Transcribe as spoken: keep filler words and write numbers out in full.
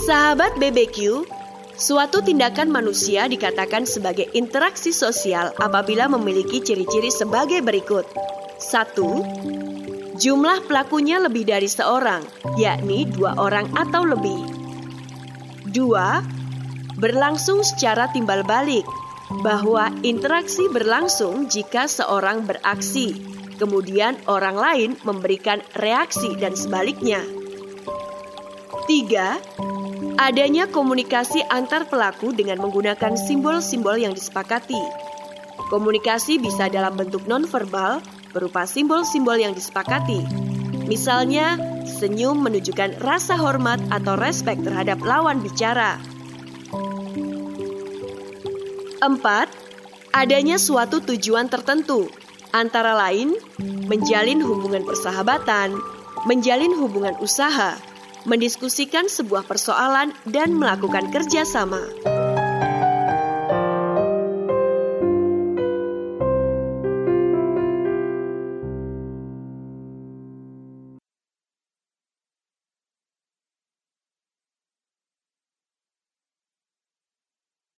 Sahabat B B Q, suatu tindakan manusia dikatakan sebagai interaksi sosial apabila memiliki ciri-ciri sebagai berikut. Satu, jumlah pelakunya lebih dari seorang, yakni dua orang atau lebih. Dua, berlangsung secara timbal balik, bahwa interaksi berlangsung jika seorang beraksi, kemudian orang lain memberikan reaksi dan sebaliknya. Tiga, adanya komunikasi antar pelaku dengan menggunakan simbol-simbol yang disepakati. Komunikasi bisa dalam bentuk nonverbal berupa simbol-simbol yang disepakati. Misalnya, senyum menunjukkan rasa hormat atau respek terhadap lawan bicara. Empat, adanya suatu tujuan tertentu, antara lain menjalin hubungan persahabatan, menjalin hubungan usaha, mendiskusikan sebuah persoalan, dan melakukan kerjasama.